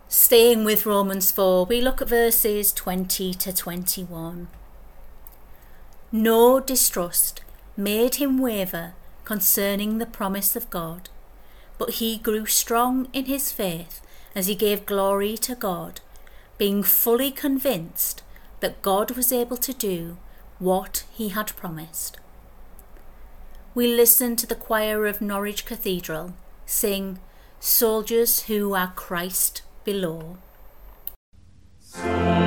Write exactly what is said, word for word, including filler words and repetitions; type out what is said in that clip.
Staying with Romans four, we look at verses twenty to twenty-one. No distrust made him waver concerning the promise of God, but he grew strong in his faith as he gave glory to God, being fully convinced that God was able to do what he had promised. We listen to the choir of Norwich Cathedral sing "Soldiers who are Christ below."